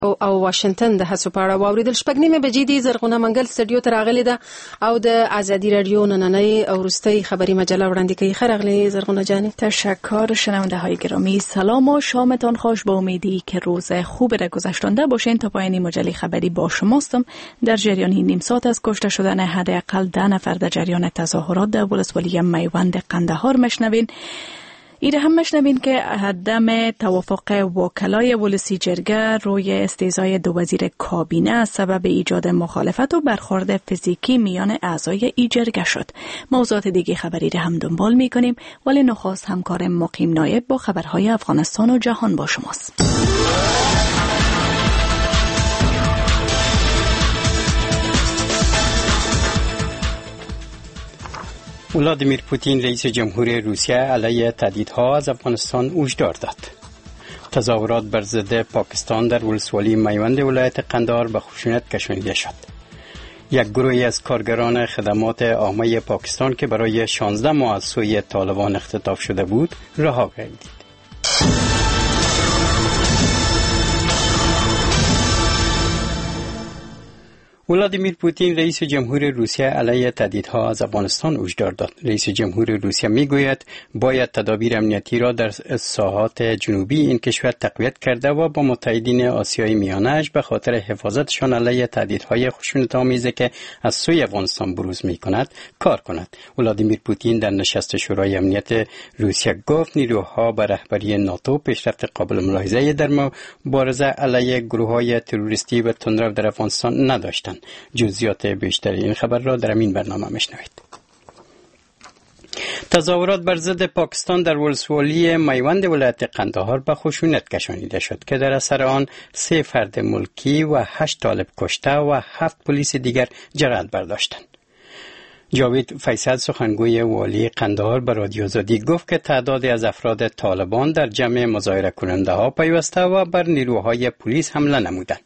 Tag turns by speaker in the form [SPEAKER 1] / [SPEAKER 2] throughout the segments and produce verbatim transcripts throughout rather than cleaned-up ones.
[SPEAKER 1] او او واشنگټن د هڅو په اړه واوریدل. شپږ نیمه بجې دي. زرغونه منګل سټډیو ته راغلې ده او د آزادی رادیو نننۍ او وروستۍ خبری مجله وړاندې کوي. خیر راغلی زرغونه جان.
[SPEAKER 2] تشکر. شنونده های گرامی سلام و شامتان خوش. با امیدی که روز خوب را گذشتنده باشین. تا پایان مجله خبری با شماستم. در جریان نیم ساعت از کشته شدن حداقل ده نفر در جریان تظاهرات در ولسوالی میوند قندهار مشنوین. ایره هم مشنوین که عدم توافق وکلای ولسی جرگه روی استیضای دو وزیر کابینه سبب ایجاد مخالفت و برخورد فیزیکی میان اعضای ای جرگه شد. موضوعات دیگه خبری را هم دنبال میکنیم، ولی نخست همکار مقیم نایب با خبرهای افغانستان و جهان با شماست.
[SPEAKER 3] ولادیمیر پوتین رئیس جمهوری روسیه علیه تهدیدها از افغانستان هشدار داد. تظاهرات بر ضد پاکستان در ولسوالی میوند ولایت قندهار به خشونت کشانیده شد. یک گروهی از کارگران خدمات عامه پاکستان که برای شانزده ماه از سوی طالبان اختطاف شده بود رها گردید. ولادیمیر پوتین رئیس جمهوری روسیه علیه تهدیدها از افغانستان هشدار داد. رئیس جمهوری روسیه میگوید باید تدابیر امنیتی را در ساحات جنوبی این کشور تقویت کرده و با متحدین آسیای میانه‌اش به خاطر حفاظتشان علیه تهدیدهای خشونت‌آمیزی که از سوی افغانستان بروز می‌کند کار کند. ولادیمیر پوتین در نشست شورای امنیت روسیه گفت نیروها به رهبری ناتو پیشرفت قابل ملاحظه‌ای در مبارزه علیه گروه‌های تروریستی و تندرو در افغانستان نداشتند. جزئیات بیشتر این خبر را در این برنامه میشنوید. تظاهرات بر ضد پاکستان در ولسوالی میوند ولایت قندهار به خشونت کشانیده شد که در اثر آن سه فرد ملکی و هشت طالب کشته و هفت پلیس دیگر جراحت برداشتند. جاوید فیصل سخنگوی والی قندهار به رادیو آزادی گفت که تعدادی از افراد طالبان در جمع مظاهره کننده ها پیوسته و بر نیروهای پلیس حمله نمودند.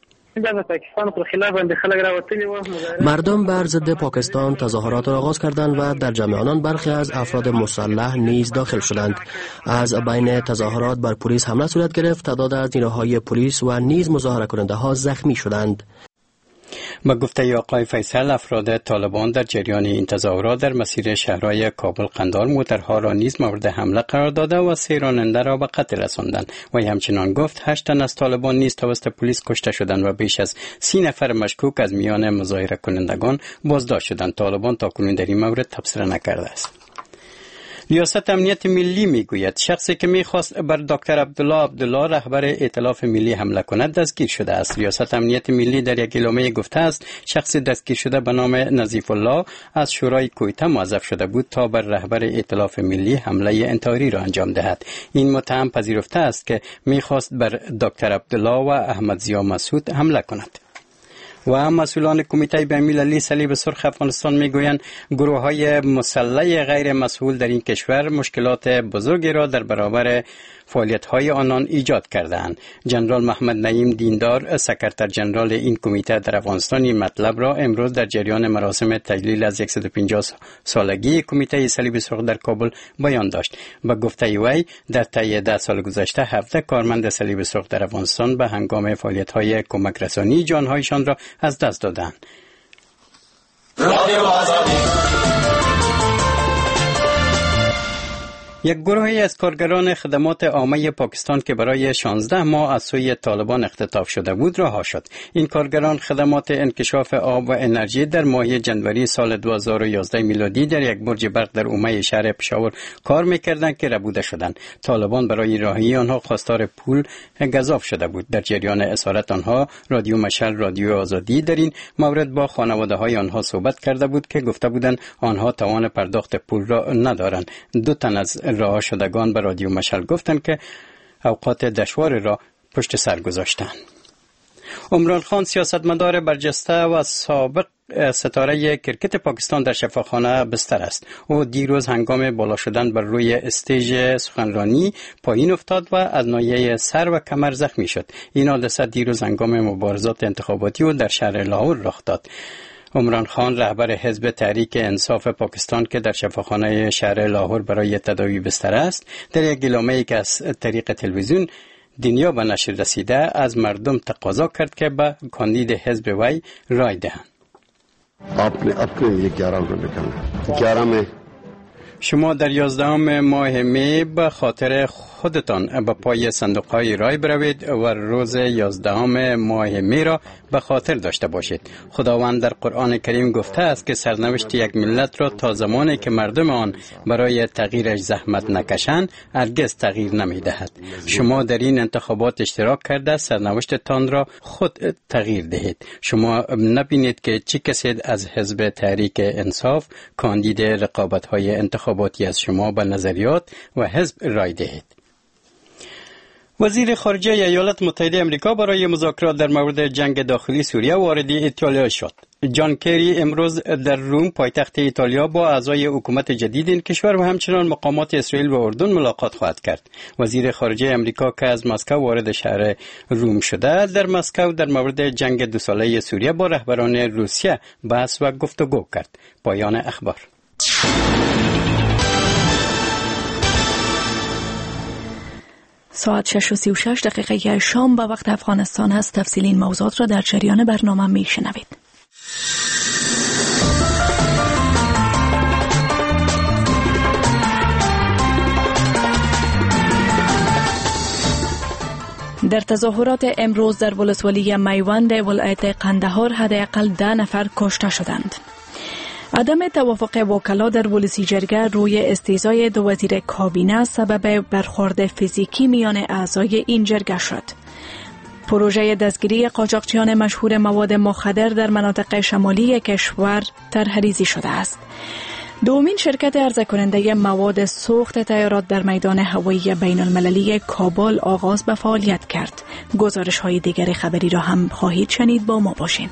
[SPEAKER 4] مردم بر ضد پاکستان تظاهرات را آغاز کردند و در جمع آنان برخی از افراد مسلح نیز داخل شدند. از بین تظاهرات بر پلیس حمله صورت گرفت. تعداد از نیروهای پلیس و نیز مظاهره کننده ها زخمی شدند.
[SPEAKER 3] با گفته آقای فیصل افراد طالبان در جریان این تظاهرات در مسیر شهرهای کابل قندهار موترها را نیز مورد حمله قرار داده و سه راننده را به قتل رساندند. و همچنان گفت هشت تن از طالبان نیز توسط پلیس کشته شدند و بیش از سی نفر مشکوک از میان مظاهره کنندگان بازداشت شدند. طالبان تاکنون در این مورد تبصره نکرده است. ریاست امنیت ملی میگوید شخصی که میخواست بر دکتر عبدالله عبدالله رهبر ائتلاف ملی حمله کند دستگیر شده است. ریاست امنیت ملی در یک اعلامیه گفته است شخصی دستگیر شده به نام نظیف الله از شورای کویته موظف شده بود تا بر رهبر ائتلاف ملی حمله انتحاری را انجام دهد. این متهم پذیرفته است که میخواست بر دکتر عبدالله و احمد ضیا مسعود حمله کند. و مسئولان کمیته بین‌المللی صلیب سرخ افغانستان میگویند گروه‌های مسلح غیر مسئول در این کشور مشکلات بزرگی را در برابر فعالیت‌های آنان ایجاد کرده‌اند. جنرال محمد نعیم دیندار سکرتر جنرال این کمیته در افغانستان این مطلب را امروز در جریان مراسم تجلیل از صد و پنجاه سالگی کمیته صلیب سرخ در کابل بیان داشت. با گفته وی در طی ده سال گذشته هفده کارمند صلیب سرخ در افغانستان به هنگام فعالیت‌های کمک رسانی جان‌هایشان را از دست دادند. یک گروهی از کارگران خدمات عامه پاکستان که برای شانزده ماه از سوی طالبان اختطاف شده بود رها شد. این کارگران خدمات انکشاف آب و انرژی در ماه جنوری سال دو هزار و یازده میلادی در یک برج برق در اومه شهر پشاور کار میکردند که ربوده شدند. طالبان برای رهایی آنها خواستار پول گزاف شده بود. در جریان اسارت آنها رادیو مشعل رادیو آزادی در این مورد با خانواده های آنها صحبت کرده بود که گفته بودند آنها توان پرداخت پول را ندارند. دو تن از رها شدگان به رادیو مشعل گفتند که اوقات دشوار را پشت سر گذاشتند. عمران خان سیاستمدار برجسته و سابق ستاره کرکت پاکستان در شفاخانه بستر است. او دیروز هنگام بالا شدن بر روی استیج سخنرانی پایین افتاد و از ناحیه سر و کمر زخمی شد. این حادثه دیروز هنگام مبارزات انتخاباتی او در شهر لاهور رخ داد. عمران خان رهبر حزب تحریک انصاف پاکستان که در شفاخانه شهر لاهور برای تداوی بستر است در یک اعلامیه‌ای که از طریق تلویزیون دنیا به نشر رسیده از مردم تقاضا کرد که به کاندید حزب وی رای دهند.
[SPEAKER 5] اپنے اپنے یہ گیارہ میں نکلنا گیارہ میں
[SPEAKER 3] شما در یازدهم ماه می به خاطر خودتان به پای صندوق‌های رای بروید و روز یازدهم ماه می را به خاطر داشته باشید. خداوند در قرآن کریم گفته است که سرنوشت یک ملت را تا زمانی که مردم آن برای تغییرش زحمت نکشند هرگز تغییر نمی‌دهد. شما در این انتخابات اشتراک کرده سرنوشتتان را خود تغییر دهید. شما نبینید که چه کسی از حزب تحریک انصاف کاندید رقابت‌های انتخاباتی از شما به نظریات و حزب رای دهید. وزیر خارجه ایالات متحده آمریکا برای مذاکرات در مورد جنگ داخلی سوریه وارد ایتالیا شد. جان کری امروز در روم پایتخت ایتالیا با اعضای حکومت جدید این کشور و همچنان مقامات اسرائیل و اردن ملاقات خواهد کرد. وزیر خارجه آمریکا که از مسکو وارد شهر روم شده در مسکو در مورد جنگ دو ساله سوریه با رهبران روسیه بحث و گفتگو کرد. پایان اخبار.
[SPEAKER 2] ساعت شش و سی و شش دقیقه شام به وقت افغانستان هست. تفصیل این موضوعات را در جریان برنامه می شنوید. در تظاهرات امروز در ولسوالی میوند ولایت قندهار حداقل ده نفر کشته شدند. عدم توافق وکلا در ولسی جرگه روی استیضای دو وزیر کابینه سبب برخورد فیزیکی میان اعضای این جرگه شد. پروژه دستگیری قاچاقچیان مشهور مواد مخدر در مناطق شمالی کشور طرح‌ریزی شده است. دومین شرکت عرضه کننده مواد سوخت طیارات در میدان هوایی بین المللی کابل آغاز به فعالیت کرد. گزارش های دیگر خبری را هم خواهید شنید، با ما باشین.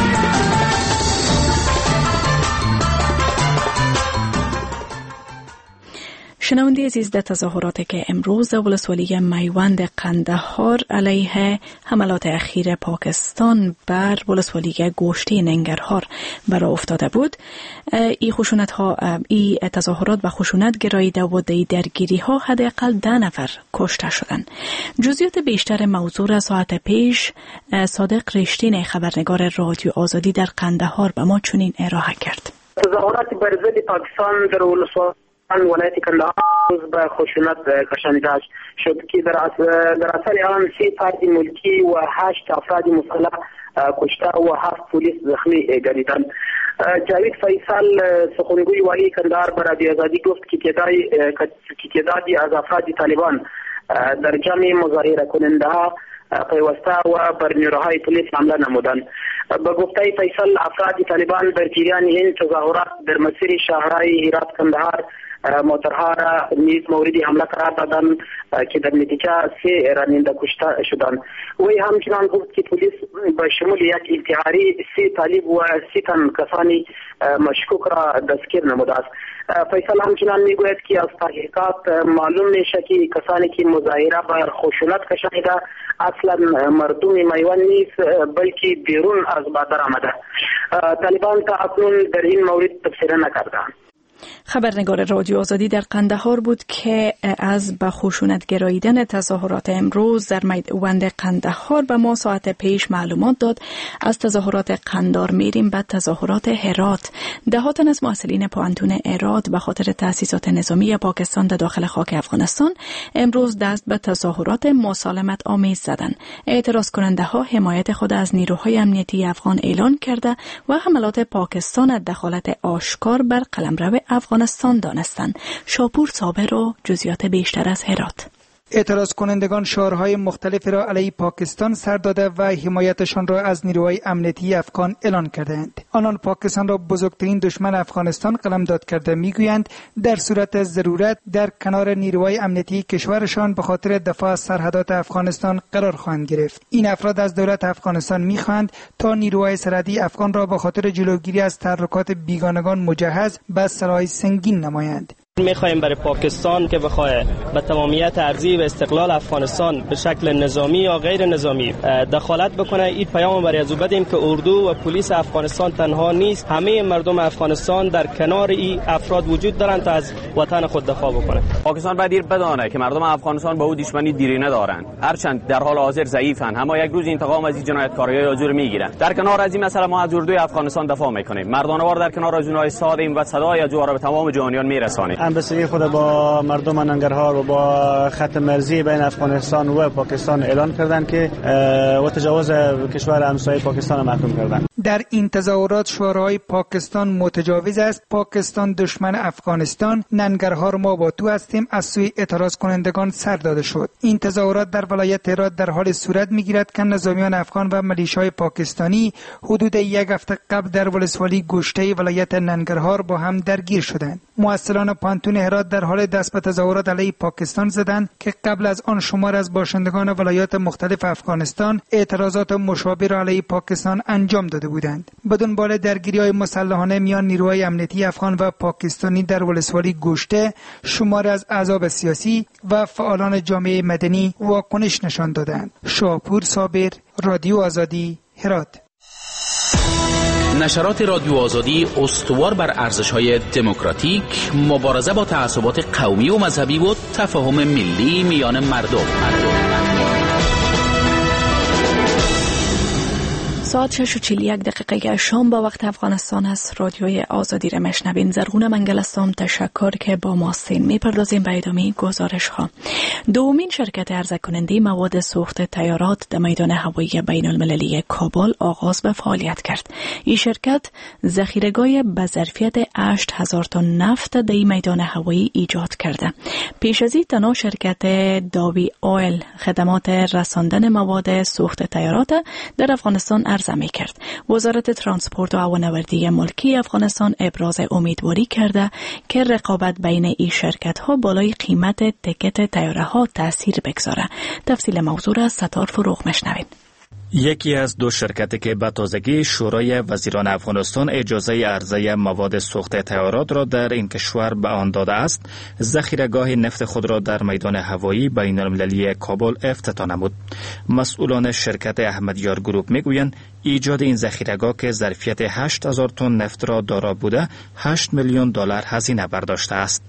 [SPEAKER 2] شنونده عزیز، در تظاهراتی که امروز ولسوالی میوند قندهار علیه حملات اخیر پاکستان بر ولسوالی گوشتی ننگرهار برا افتاده بود، این خشونت ها این تظاهرات به خشونت گراییده و درگیری ها حداقل ده نفر کشته شدند. جزئیات بیشتر موضوع را ساعت پیش صادق رشتین خبرنگار رادیو آزادی در قندهار به ما چنین ارائه کرد.
[SPEAKER 6] تظاهرات بر ضد پاکستان در ولسوالی ولایت قندهار روز به خشونت کشانیده شد که در اثر آن سی فرد ملکی و هشت افراد مسلح کشته و هفت پلیس زخمی گردیدند. جاوید فیصل سخنگوی والی قندهار به رادیو آزادی گفت که تعدادی از افراد طالبان در جمع مظاهره کننده ها پیوسته و بر نیروهای پلیس حمله نمودند. به گفته فیصل افراد طالبان در جریان این تظاهرات در مسیر شهرهای هرات قندهار موترها را نیز مورد حمله قرار دادند که در نتیجه سه راننده کشته شدند. وی همچنان گفت که پلیس به شمول یک انتحاری سه طالب و سه تن کسانی مشکوک را دستگیر نموده است. فیصل همچنان میگوید که از تحقیقات معلوم میشه که کسانی که مظاهره بر خشونت کشانیده اصلا مردم میوند نیست بلکه بیرون از بادر آمده. طالبان تا اکنون در این مورد تبصره نکردند.
[SPEAKER 2] خبرنگار رادیو آزادی در قندهار بود که از به خشونت گراییدن تظاهرات امروز در میدان قندهار به ما ساعت پیش معلومات داد. از تظاهرات قندهار میریم به تظاهرات هرات. دهاتن از مسئولین پوهنتون هرات به خاطر تأسیسات نظامی پاکستان در داخل خاک افغانستان امروز دست به تظاهرات مسالمت آمیز زدند. اعتراض کننده ها حمایت خود از نیروهای امنیتی افغان اعلان کرده و حملات پاکستان از دخالت آشکار بر قلمرو افغانستان دانستند. شاپور صابر و جزئیات بیشتر از هرات.
[SPEAKER 7] اعتراض کنندگان شعارهای مختلفی را علیه پاکستان سر داده و حمایتشان را از نیروهای امنیتی افغان اعلان کردند. آنان پاکستان را بزرگترین دشمن افغانستان قلمداد کرده میگویند در صورت ضرورت در کنار نیروهای امنیتی کشورشان به خاطر دفاع از سرحدات افغانستان قرار خواهند گرفت. این افراد از دولت افغانستان میخواهند تا نیروهای سرحدی افغان را به خاطر جلوگیری از تحرکات بیگانگان مجهز به سلاح سنگین نمایند.
[SPEAKER 8] میخوایم برای پاکستان که بخواه به تمامیت ارضی و استقلال افغانستان به شکل نظامی یا غیر نظامی دخالت بکنه، این پیام برای از بدیم که اردو و پلیس افغانستان تنها نیست، همه مردم افغانستان در کنار این افراد وجود دارند تا از وطن خود دفاع بکنه.
[SPEAKER 9] پاکستان باید دیر بدانه که مردم افغانستان با او دشمنی دیری ندارند، هرچند در حال حاضر ضعیفند، اما یک روز انتقام از این جنایتکارای حضور میگیرند. در کنار از این مسئله ما از اردوی افغانستان دفاع میکنیم، مردانوار در کنار از اونهای سادیم و صدای جوار به تمام جهانیان میرسانیم.
[SPEAKER 10] امبسی خود با مردم ننگرهار و با خط مرزی بین افغانستان و پاکستان اعلان کردند که و تجاوز کشور همسایه پاکستان محکوم کردند.
[SPEAKER 7] در این تظاهرات شعارهای پاکستان متجاوز است، پاکستان دشمن افغانستان، ننگرهار ما با تو هستیم از سوی اعتراض کنندگان سر داده شد. این تظاهرات در ولایت هرات در حال صورت میگیرد که نظامیان افغان و ملیشهای پاکستانی حدود یک هفته قبل در ولسوالی گوشته ولایت ننگرهار با هم درگیر شدند. ممثلان پانتون هرات در حال دست به تظاهرات علیه پاکستان زدند که قبل از آن شمار از باشندگان ولایات مختلف افغانستان اعتراضات مشابه را علیه پاکستان انجام داده بودند. بدون بال درگیری‌های مسلحانه میان نیروهای امنیتی افغان و پاکستانی در ولسوالی گوشته، شمار از احزاب سیاسی و فعالان جامعه مدنی واکنش نشان دادند. شاپور صابر، رادیو آزادی، هرات.
[SPEAKER 11] نشرات رادیو آزادی استوار بر ارزش‌های دموکراتیک، مبارزه با تعصبات قومی و مذهبی و تفاهم ملی میان مردم.
[SPEAKER 2] ساعت شش و چهل و یک دقیقه شام با وقت افغانستان است. رادیوی آزادی را میشنوین. زرغون منگل هستم. تشکر که با ما هستین. میپردازیم به ادامه گزارش ها. دومین شرکت عرضه کننده مواد سوخت طیارات در میدان هوایی بین المللی کابل آغاز به فعالیت کرد. این شرکت ذخیره‌گاه به ظرفیت هشت هزار تن نفت در میدان هوایی ایجاد کرده. پیش از این تنها شرکت داوی آیل خدمات رساندن مواد سوخت طیارات در افغانستان عرضه می کرد. وزارت ترانسپورت و هوانوردی ملکی افغانستان ابراز امیدواری کرده که رقابت بین این شرکت ها بالای قیمت تکت طیاره ها تاثیر بگذاره. تفصیل موضوع را ستار فروغ مشنوید.
[SPEAKER 12] یکی از دو شرکتی که به تازگی شورای وزیران افغانستان اجازه عرضه مواد سوخت طیارات را در این کشور به آن داده است، ذخیره‌گاه نفت خود را در میدان هوایی بین المللی کابل افتتاح نمود. مسئولان شرکت احمدیار گروپ میگویند ایجاد این ذخیره‌گاه که ظرفیت هشت هزار تن نفت را دارا بوده، هشت میلیون دلار هزینه برداشته است.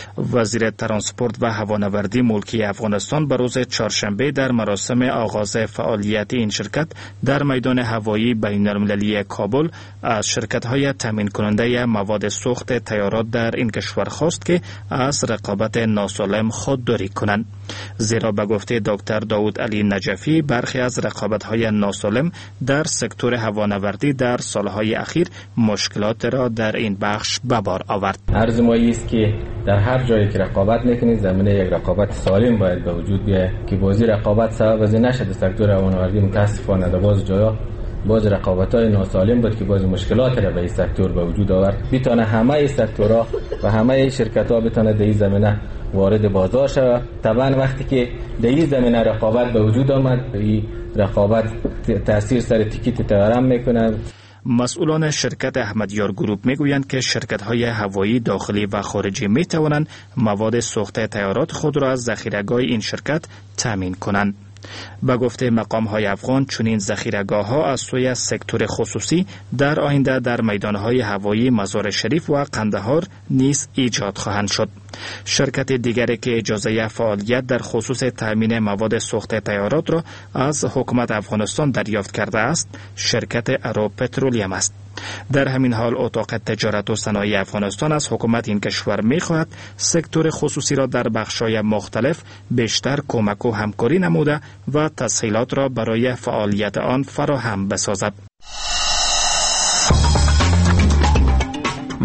[SPEAKER 12] وزیر ترانسپورت و هوانوردی ملکی افغانستان به روز چهارشنبه در مراسم آغاز فعالیت این شرکت در میدان هوایی بین المللی کابل از شرکت‌های تامین کننده مواد سوخت طیارات در این کشور خواست که از رقابت ناسالم خودداری کنند. زیرا به گفته دکتر داود علی نجفی برخی از رقابت‌های ناسالم در سکتور هوانوردی در سالهای اخیر مشکلات را در این بخش به بار آورد.
[SPEAKER 13] عرض ما است که در هر جایی که رقابت میکنید زمینه یک رقابت سالم باید به وجود بیاید که بازی رقابت سبب از نشد سکتور هوانوردی متاسفانه در باز جاها باز رقابت‌های ناسالم بود که باز مشکلات را به این سکتور به وجود آورد. بتونه همه سکتورها و همه شرکت‌ها بتونه در این زمینه وارد بازار شود. طبعا وقتی که در این زمینه رقابت به وجود آمد، این رقابت تاثیر سر تیکت طیاره میکنه.
[SPEAKER 12] مسئولان شرکت احمدیار گروپ میگویند که شرکت‌های هوایی داخلی و خارجی میتوانند مواد سوخت طیارات خود را از ذخیره‌گاه این شرکت تامین کنند. به گفته مقام‌های افغان چنین ذخیره‌گاه‌ها از سوی سکتور خصوصی در آینده در میدان‌های هوایی مزار شریف و قندهار نیز ایجاد خواهند شد. شرکت دیگری که اجازه فعالیت در خصوص تامین مواد سوخت طیارات را از حکومت افغانستان دریافت کرده است، شرکت ارو پترولیم است. در همین حال اتاق تجارت و صنایع افغانستان از حکومت این کشور می‌خواهد سکتور خصوصی را در بخش‌های مختلف بیشتر کمک و همکاری نموده و تسهیلات را برای فعالیت آن فراهم بسازد.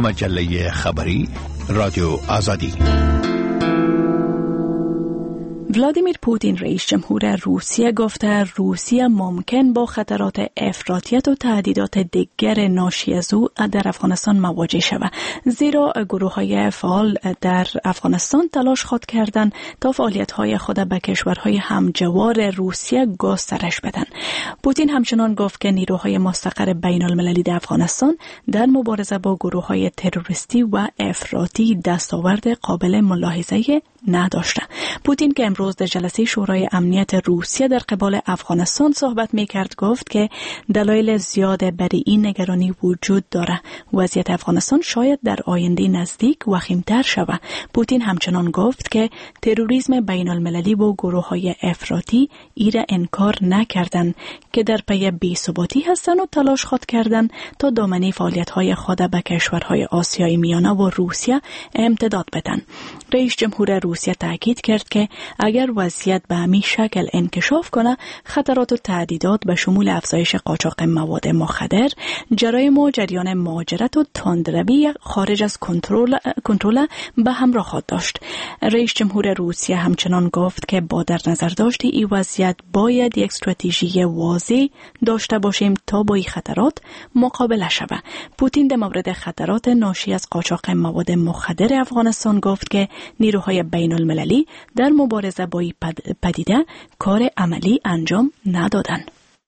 [SPEAKER 14] مجله خبری رادیو آزادی.
[SPEAKER 2] ولادیمیر پوتین رئیس جمهور روسیه گفته روسیه ممکن با خطرات افراطیت و تهدیدات دیگر ناشی از او در افغانستان مواجه شود، زیرا گروه‌های فعال در افغانستان تلاش خود کردند تا فعالیت‌های خود به کشورهای همجوار روسیه گسترش بدن. پوتین همچنان گفت که نیروهای مستقر بین‌المللی در افغانستان در مبارزه با گروه‌های تروریستی و افراطی دستاورد قابل ملاحظه نداشته. پوتین که امروز در جلسه شورای امنیت روسیه در قبال افغانستان صحبت می‌کرد گفت که دلایل زیاد برای این نگرانی وجود داره. وضعیت افغانستان شاید در آینده نزدیک وخیم‌تر شود. پوتین همچنان گفت که تروریسم بین‌المللی و گروه‌های افراطی ایره انکار نکردند که در پی بی‌ثباتی هستند و تلاش خود کردند تا دامنه فعالیت‌های خود به کشورهای آسیای میانه و روسیه امتداد بدن. رئیس جمهور روسیه تاکید کرد که اگر وضعیت به همین شکل انکشاف کنه، خطرات و تهدیدات به شمول افزایش قاچاق مواد مخدر، جرایم و جریان مهاجرت و تندروی خارج از کنترل کنترل به همراه خواهد داشت. رئیس جمهور روسیه همچنان گفت که با در نظر داشت این وضعیت باید یک استراتژی واضح داشته باشیم تا با این خطرات مقابله شود. پوتین در مورد خطرات ناشی از قاچاق مواد مخدر افغانستان گفت که نیروهای بین المللی در مبارزه با این پدیده کار عملی انجام ندادند.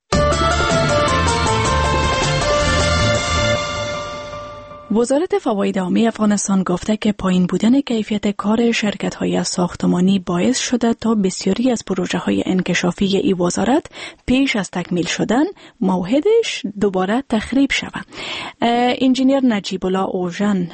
[SPEAKER 2] وزارت فواید عامه افغانستان گفته که پایین بودن کیفیت کار شرکت‌های ساختمانی باعث شده تا بسیاری از پروژه‌های انکشافی این وزارت پیش از تکمیل شدن موعدش دوباره تخریب شود. انجینیر نجیب الله اوژن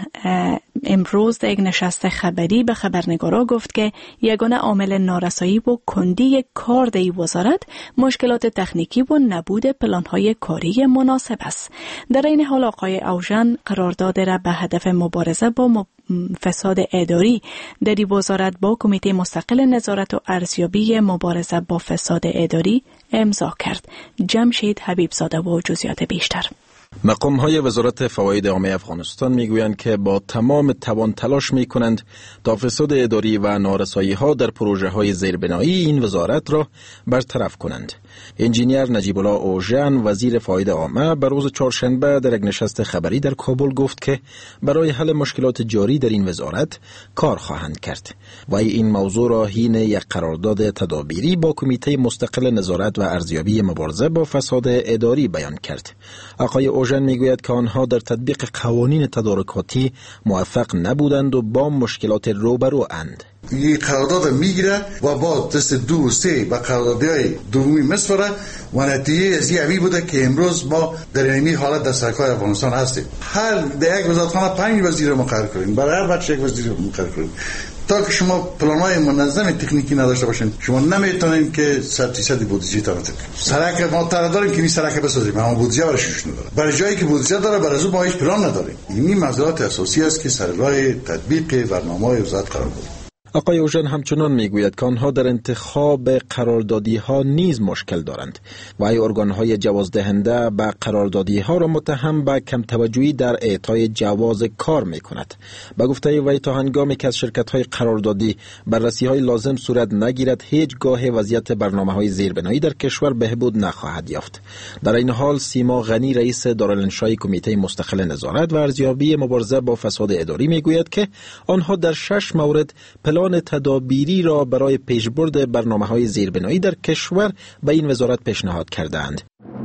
[SPEAKER 2] امروز در یک نشست خبری به خبرنگارا گفت که یگانه عامل نارسایی و کندی کار در این وزارت مشکلات تکنیکی و نبود پلان‌های کاری مناسب است. در این حال آقای اوژن قرارداد را به هدف مبارزه با فساد اداری در این وزارت با کمیته مستقل نظارت و ارزیابی مبارزه با فساد اداری امضا کرد. جمشید حبیبزاده و جزئیات بیشتر.
[SPEAKER 14] مقام‌های وزارت فواید عامه افغانستان میگویند که با تمام توان تلاش میکنند تا فساد اداری و نارسایی‌ها در پروژه‌های زیربنایی این وزارت را برطرف کنند. انجینیر نجیب الله اوژن وزیر فواید عامه به روز چهارشنبه در یک نشست خبری در کابل گفت که برای حل مشکلات جاری در این وزارت کار خواهند کرد و این موضوع را حین یک قرارداد تدابیری با کمیته مستقل نظارت و ارزیابی مبارزه با فساد اداری بیان کرد. آقای اوژن میگوید که آنها در تطبیق قوانین تدارکاتی موفق نبودند و با مشکلات روبرو اند.
[SPEAKER 15] این قرارداد میگیره و با دست دو و سه و قراردادهای دومی مسفره و نتیجه از این بوده که امروز ما در این حالت در سرکار افغانستان هستیم. هر در یک وزارتخانه پنج وزیر مقرر کنیم، برای هر بچه یک وزیر مقرر کنیم. تا که شما پلان‌های منظم تکنیکی نداشته باشین شما نمیتونین که صد درصد بودجه تامین کنید. سرک ما طرح داریم که این سرک بسازیم، اما بودجه برایش نداره. برای جایی که بودجه داره برای از اون ما هیچ پلان نداریم. این موضوعات اساسی است که سر راه تطبیق برنامه‌های وزارت قرار داره.
[SPEAKER 14] آقای اوژن همچنان میگوید که آنها در انتخاب قراردادی ها نیز مشکل دارند و ای ارگان های جوازدهنده به قراردادی ها را متهم به کم توجهی در اعطای جواز کار می کند. به گفته وی تا هنگامی که از شرکت های قراردادی بررسی های لازم صورت نگیرد هیچ گاه وضعیت برنامه های زیربنایی در کشور بهبود نخواهد یافت. در این حال سیما غنی رئیس دارالانشای کمیته مستقل نظارت و ارزیابی مبارزه با فساد اداری میگوید که آنها در شش مورد پلان تدابیری را برای پیشبرد برنامه‌های زیربنایی در کشور به این وزارت پیشنهاد کردند.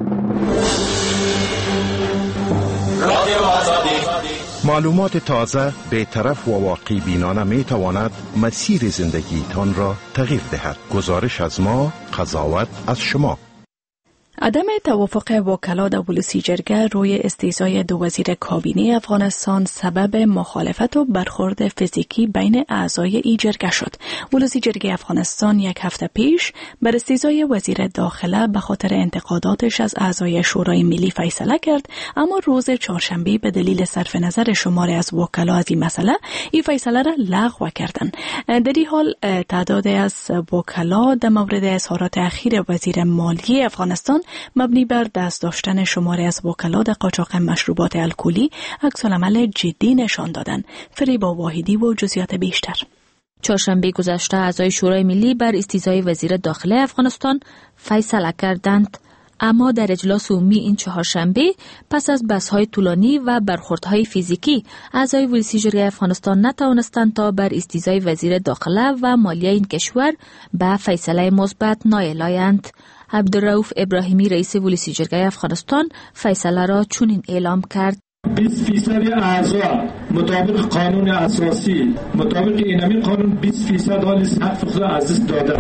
[SPEAKER 16] معلومات تازه، بی‌طرف و واقعی بینانه می تواند مسیر زندگیتان را تغییر دهد. گزارش از ما، قضاوت از شما.
[SPEAKER 2] عدم توافق وکلا در ولسی جرگه روی استیضای دو وزیر کابینه افغانستان سبب مخالفت و برخورد فیزیکی بین اعضای ای جرگه شد. ولسی جرگه افغانستان یک هفته پیش بر استیضای وزیر داخله به خاطر انتقاداتش از اعضای شورای ملی فیصله کرد، اما روز چهارشنبه به دلیل صرف نظر شماری از وکلا از این مسئله این فیصله را لغو کردند. در این حال تعداد از وکلا در مورد اظهارات اخیر وزیر مالیه افغانستان مبنی بر دست داشتن شماری از وکلا در قاچاق مشروبات الکلی عکس‌العمل جدی نشان دادند. فریبا واحدی و جزئیات بیشتر.
[SPEAKER 17] چهارشنبه گذشته اعضای شورای ملی بر استیضای وزیر داخله افغانستان فیصله کردند. اما در اجلاس عمومی این چهارشنبه پس از بحث‌های طولانی و برخوردهای فیزیکی اعضای ولسی جرگه افغانستان نتوانستند تا بر استیضای وزیر داخله و مالیه این کشور به فیصله مثبت نائل آیند. عبدالرؤوف ابراهیمی رئیس ولسی جرگه افغانستان فیصله را چنین اعلام کرد:
[SPEAKER 18] بیست فیصد اعضا مطابق قانون اساسی مطابق اینمی قانون بیست فیصد حال حق خود از دست داده.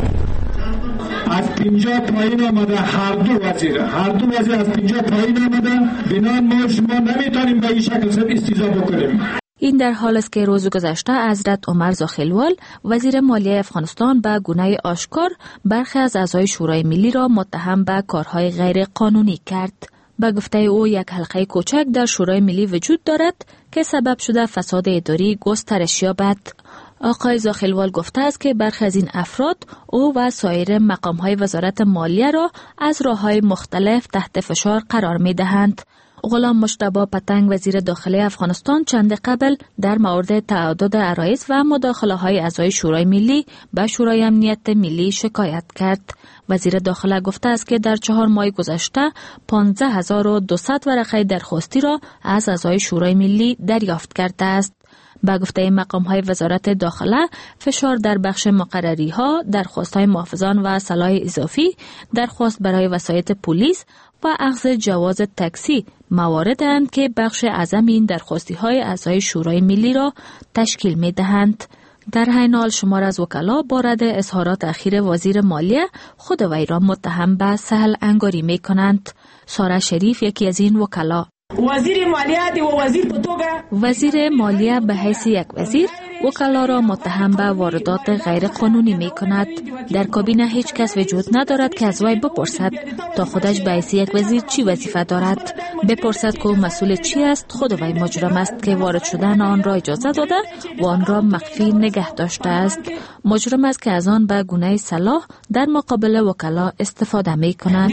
[SPEAKER 18] از پنجاه پایین آمده هر دو وزیر هر دو وزیر از پنجاه پایین آمده. بنابراین ما شما نمیتونیم به این شکل سب استیضا بکنیم.
[SPEAKER 17] این در حال است که روز گذشته حضرت عمر زاخیلوال وزیر مالیه افغانستان به گونه آشکار برخی از اعضای شورای ملی را متهم به کارهای غیر قانونی کرد. به گفته او یک حلقه کوچک در شورای ملی وجود دارد که سبب شده فساد اداری گسترش یابد. آقای زاخیلوال گفته است که برخی از این افراد او و سایر مقام‌های وزارت مالیه را از راه‌های مختلف تحت فشار قرار می‌دهند. غلام مجتبی پتنگ وزیر داخله افغانستان چند قبل در مورد تعدد عرایض و مداخله‌های اعضای شورای ملی به شورای امنیت ملی شکایت کرد. وزیر داخله گفته است که در چهار ماه گذشته پانزده هزار و دویست ورقه درخواستی را از اعضای شورای ملی دریافت کرده است. با گفته مقام‌های وزارت داخله فشار در بخش مقرری‌ها، درخواست‌های محافظان و سلاح اضافی، درخواست برای وسایط پلیس و اخذ جواز تاکسی مواردند که بخش اعظم این درخواستی‌های اعضای شورای ملی را تشکیل می‌دهند. در حین حال شمار از وکلا با رد اظهارات اخیر وزیر مالیه خود وی را متهم به سهل انگاری می‌کنند. ساره شریف یکی از این وکلا:
[SPEAKER 19] وزیر مالیه و وزیر بطوگه
[SPEAKER 17] وزیر مالیه به حیث یک وزیر وکلا را متهم به واردات غیر قانونی می کند. در کابینه هیچ کس وجود ندارد که از وی بپرسد تا خودش به حیث یک وزیر چی وظیفه دارد. بپرسد که مسئول چی است. خود وی مجرم است که وارد شدن آن را اجازه داده و آن را مخفی نگه داشته است. مجرم است که از آن به گونه سلاح در مقابل وکلا استفاده می کند.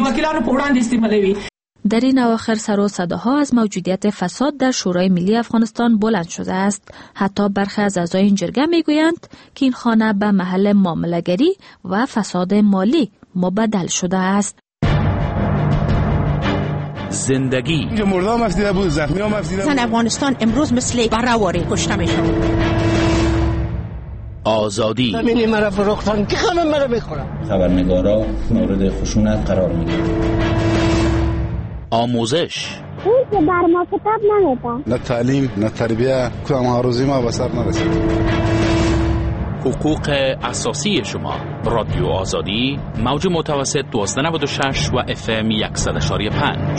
[SPEAKER 17] در این اواخر سر و صداها از موجودیت فساد در شورای ملی افغانستان بلند شده است. حتی برخی از اعضای این جرگه میگویند که این خانه به محل معامله‌گری و فساد مالی مبدل شده است.
[SPEAKER 11] زندگی
[SPEAKER 20] مردم افزیده بود، زخمی هم افزیده بود.
[SPEAKER 21] زن افغانستان امروز مثل برآوری کشته میشود.
[SPEAKER 11] آزادی
[SPEAKER 22] زمین مرا فروختن که غم مرا میخورم.
[SPEAKER 13] خبرنگارا مورد خشونت قرار میگیرند.
[SPEAKER 11] آموزش
[SPEAKER 23] اون که بر ما کتاب نمیدن.
[SPEAKER 20] نه تعلیم نه تربیه کدام آرزوی ما به سر نرسید.
[SPEAKER 11] حقوق اساسی شما. رادیو آزادی موج متوسط دویست و نود و شش و اف ام صد و شش و پنج.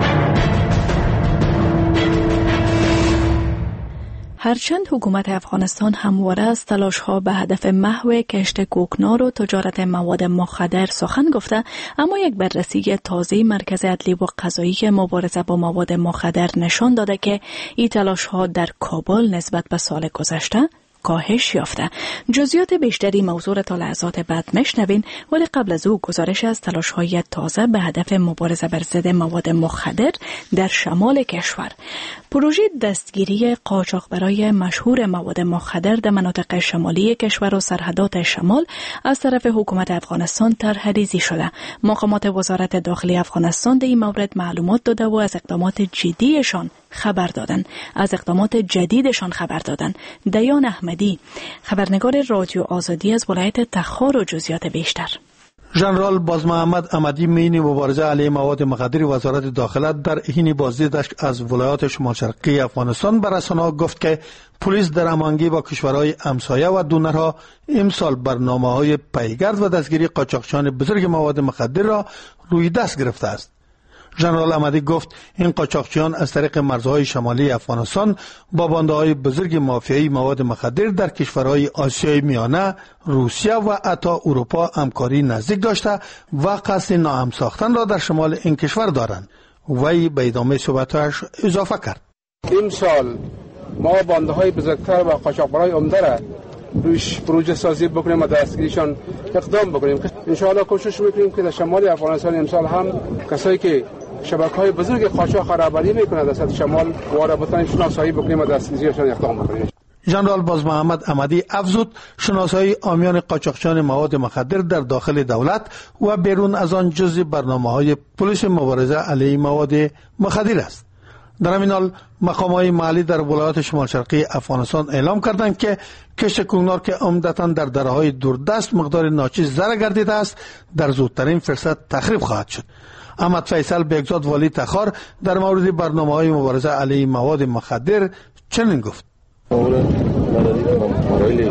[SPEAKER 2] هرچند حکومت افغانستان همواره از تلاش‌ها به هدف محو کشت کوکنار و تجارت مواد مخدر سخن گفته، اما یک بررسی تازه مرکز عدلی و قضایی مبارزه با مواد مخدر نشان داده که این تلاش‌ها در کابل نسبت به سال گذشته کاهش یافته. جزئیات بیشتری موضوع تا لحظات بعد میشنوین، ولی قبل از او گزارش از تلاش‌های تازه به هدف مبارزه بر ضد مواد مخدر در شمال کشور. پروژه دستگیری قاچاقبرای مشهور مواد مخدر در مناطق شمالی کشور و سرحدات شمال از طرف حکومت افغانستان طرح‌ریزی شده. مقامات وزارت داخلی افغانستان در این مورد معلومات داده و از اقدامات جدیشان خبر دادن. از اقدامات جدیدشان خبر دادن. دیان احمدی، خبرنگار رادیو آزادی از ولایت تخار و جزئیات بیشتر.
[SPEAKER 24] ژنرال باز محمد احمدی معین مبارزه علیه مواد مخدر وزارت داخله در حین بازدیدش از ولایات شمال شرقی افغانستان به رسانه‌ها گفت که پلیس در هماهنگی با کشورهای همسایه و دونرها امسال برنامه‌های پیگرد و دستگیری قاچاقچیان بزرگ مواد مخدر را روی دست گرفته است. ژنرال احمدی گفت این قاچاقچیان از طریق مرزهای شمالی افغانستان با بانده‌های بزرگ مافیایی مواد مخدر در کشورهای آسیای میانه، روسیه و حتی اروپا همکاری نزدیک داشته و قصد ناامن ساختن را در شمال این کشور دارند. وی به ادامه صحبتش اضافه کرد:
[SPEAKER 25] امسال ما بانده‌های بزرگتر و قاچاقبرای عمده را روش پروژه سازی بکنیم و دستگیریشان اقدام بکنیم. ان شاء الله کوشش میکنیم که در شمال افغانستان امسال هم کسایی که شبکه‌های بزرگ قاچاق رهبری میکنند در سطح شمال وارد بتانیم شناسایی بکنیم و دستگیریشان اقدام بکنیم.
[SPEAKER 24] ژنرال باز محمد احمدی افزود شناسایی عامیان قاچاقچیان مواد مخدر در داخل دولت و بیرون از آن جزء برنامه‌های پلیس مبارزه علیه مواد مخدر است. در همین حال مقام‌های محلی در ولایات شمال شرقی افغانستان اعلام کردند که کشت کوکنار که عمدتاً در دره‌های دوردست مقدار ناچیز ضرر گردیده است در زودترین فرصت تخریب خواهد شد. احمد فیصل بگزاد والی تخار در مورد برنامه‌های مبارزه علیه مواد مخدر چنین گفت:
[SPEAKER 1] مراحل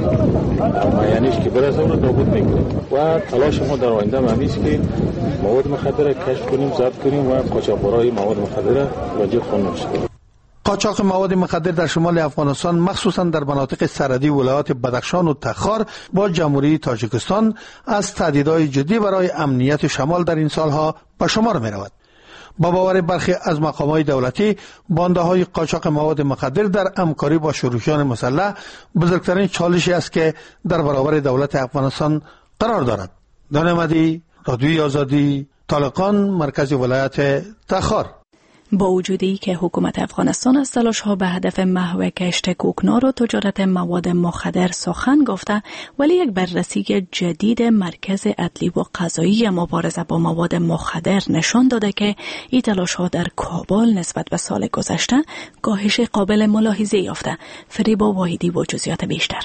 [SPEAKER 1] معینیش که برسه اون رو نابود میکنیم و تلاش ما در آینده معنی است که مواد مخدر را کشف کنیم، ضبط کنیم و قاچاقبرای مواد مخدر را واجد خوانده شود.
[SPEAKER 24] قاچاق مواد مخدر در شمال افغانستان مخصوصا در مناطق سرحدی ولایات بدخشان و تخار با جمهوری تاجیکستان از تهدیدهای جدی برای امنیت شمال در این سالها به شمار می رود. با باور برخی از مقامات دولتی، بانده‌های قاچاق مواد مخدر در همکاری با شروحیان مسلح بزرگترین چالشی است که در برابر دولت افغانستان قرار دارد. دان احمدی، رادیوی آزادی، طالقان، مرکز ولایت تخار.
[SPEAKER 2] با وجودی که حکومت افغانستان از تلاش‌ها به هدف محو کشت کوکنار و تجارت مواد مخدر سخن گفته، ولی یک بررسی جدید مرکز عدلی و قضایی مبارزه با مواد مخدر نشان داده که این تلاش‌ها در کابل نسبت به سال گذشته کاهش قابل ملاحظه یافته. فریبا واحدی با جزئیات بیشتر.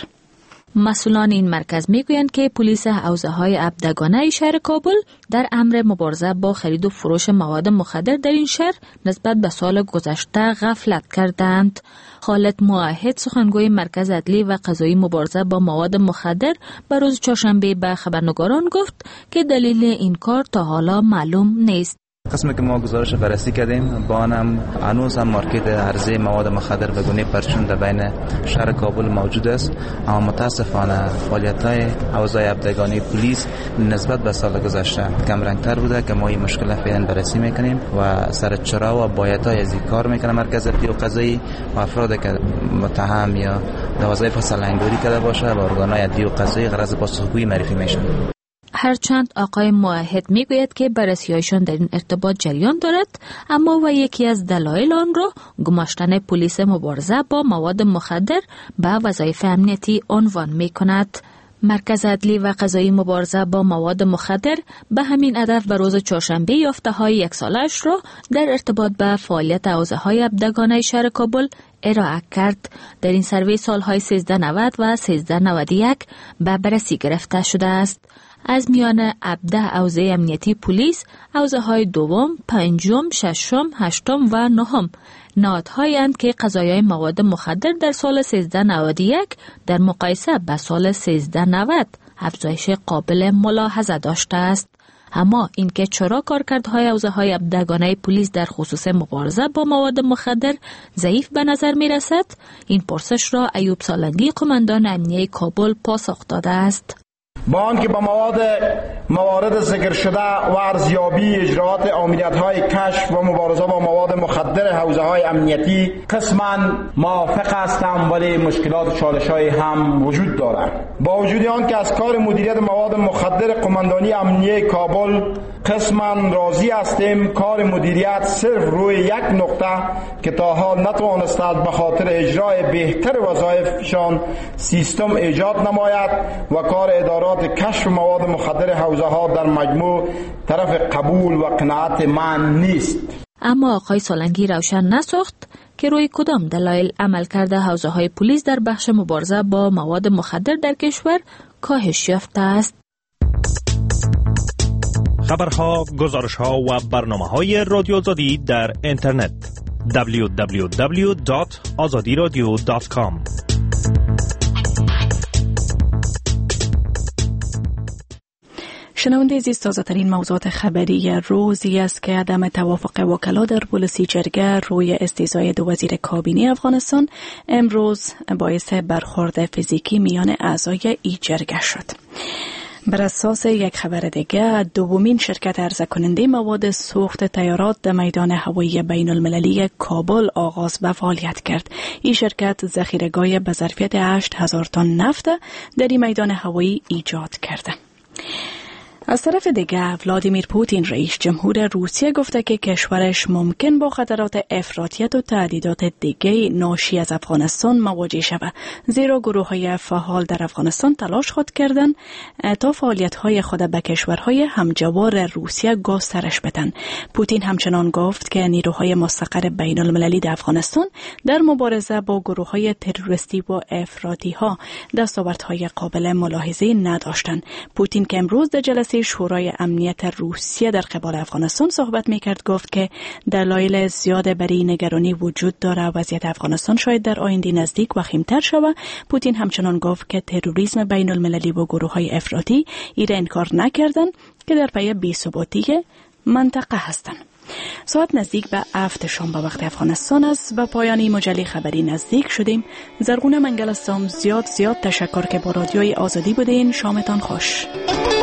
[SPEAKER 17] مسئولان این مرکز میگویند که پلیس حوزه‌های عبدگانه شهر کابل در امر مبارزه با خرید و فروش مواد مخدر در این شهر نسبت به سال گذشته غفلت کردند. خالد موحد سخنگوی مرکز عدلی و قضایی مبارزه با مواد مخدر به روز چهارشنبه به خبرنگاران گفت که دلیل این کار تا حالا معلوم نیست.
[SPEAKER 3] قسمی که ما گزارش بررسی کردیم با آن هم هنوز هم مارکت عرضه مواد مخدر به گونه پرچون در بین شهر کابل موجود است، اما متاسفانه فعالیت‌های حوزه عبدگانی پلیس نسبت به سال گذشته کم رنگ‌تر بوده که ما این مشکل فعلا بررسی میکنیم و سر چرا و بایدهای از این کار میکنه مرکز عدلی و قضایی و افرادی که متهم یا در وظایف سلنگوری کرده باشه و ارگان‌های عدلی و قضایی غرض پاسخگویی معرفی میشن.
[SPEAKER 17] هرچند آقای موحد میگوید که بررسی‌هایشان در این ارتباط جریان دارد، اما و یکی از دلایل آن را گماشتن پلیس مبارزه با مواد مخدر به وظایف امنیتی عنوان میکند. مرکز عدلی و قضایی مبارزه با مواد مخدر به همین هدف به روز چهارشنبه یافته‌های یک سالش را در ارتباط به فعالیت حوزه‌های عبدگانه شهر کابل ارائه کرد. در این سروی سالهای سیزده نود و سیزده نود و یک به بررسی گرفته شده است. از میان عبده حوزه امنیتی پلیس، حوزه های دوم، پنجم، ششم، هشتم و نهم نهادهایی اند که قضایای مواد مخدر در سال سیزده نود و یک در مقایسه با سال سیزده نود افزایش قابل ملاحظه داشته است. اما اینکه چرا کارکردهای حوزه های عبدگانه پلیس در خصوص مبارزه با مواد مخدر ضعیف به نظر می رسد، این پرسش را ایوب سالنگی قماندان امنیه کابل پاسخ داده است.
[SPEAKER 4] با آنکه با مواد موارد ذکر شده و ارزیابی اجراعات امنیت‌های کشف و مبارزه با مواد مخدر حوزه‌های امنیتی قسماً موافق هستم، ولی مشکلات و چالش‌های هم وجود دارد. با وجود آنکه از کار مدیریت مواد مخدر قماندانی امنیه کابل قسماً راضی هستیم، کار مدیریت صرف روی یک نقطه که تا حال نتوانسته به خاطر اجرای بهتر وظایفشان سیستم ایجاد نماید و کار ادارات کشف مواد مخدر حوزه ها در مجموع طرف قبول و قناعت من نیست.
[SPEAKER 17] اما آقای سالنگی روشن نساخت که روی کدام دلایل عمل کرده حوزه های پلیس در بخش مبارزه با مواد مخدر در کشور کاهش یافته است.
[SPEAKER 5] خبرها، گزارشها و برنامه‌های رادیو آزادی در اینترنت دبلیو دبلیو دبلیو دات آزادی رادیو دات کام.
[SPEAKER 2] شنونده عزیز، تازه ترین موضوعات خبری روزی است که عدم توافق وکلا در پلیسی جرگه روی استیضای دو وزیر کابینه افغانستان امروز باعث برخورد فیزیکی میان اعضای ای جرگه شد. بر اساس یک خبر دیگه، دومین شرکت عرضه کننده مواد سوخت طیارات در میدان هوایی بین المللی کابل آغاز به فعالیت کرد. این شرکت ذخیره‌گاه به ظرفیت هشت هزار تن نفت در این میدان هوایی ایجاد کرده. از طرف دیگر ولادیمیر پوتین رئیس جمهور روسیه گفته که کشورش ممکن با خطرات افراطیت و تهدیدات دیگه ناشی از افغانستان مواجه شود، زیرا گروه‌های فعال در افغانستان تلاش خود کردند تا فعالیت‌های خود به کشورهای همجوار روسیه گسترش بدن. پوتین همچنان گفت که نیروهای مستقر بین‌المللی در افغانستان در مبارزه با گروه‌های تروریستی و افراطی‌ها دستاوردهای قابل ملاحظه نداشتند. پوتین که امروز در جلسه شورای امنیت روسیه در قبال افغانستان صحبت میکرد گفت که دلایل زیاد برای نگرانی وجود داره. وضعیت افغانستان شاید در آینده نزدیک وخیم‌تر شود. پوتین همچنان گفت که تروریسم بین المللی و گروه‌های افراطی ایره انکار نکردن که در پی بی‌ثباتی منطقه هستند. ساعت نزدیک به هفت شام به وقت افغانستان است. به پایان این مجله خبری نزدیک شدیم. زرغونه منگل هستم. زیاد زیاد تشکر که با رادیوی آزادی بودین. شامتان خوش.